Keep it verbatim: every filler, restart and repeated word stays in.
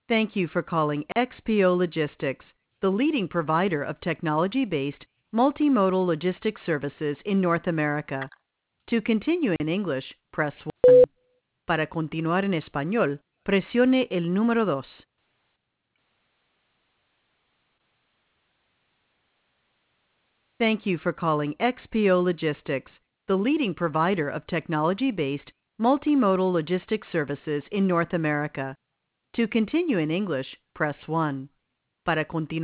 Thank you for calling X P O Logistics, the leading provider of technology-based multimodal logistics services in North America. To continue in English, press one. Para continuar en español, presione el número dos. Thank you for calling X P O Logistics, the leading provider of technology-based multimodal logistics services in North America. To continue in English, press one. Para continuar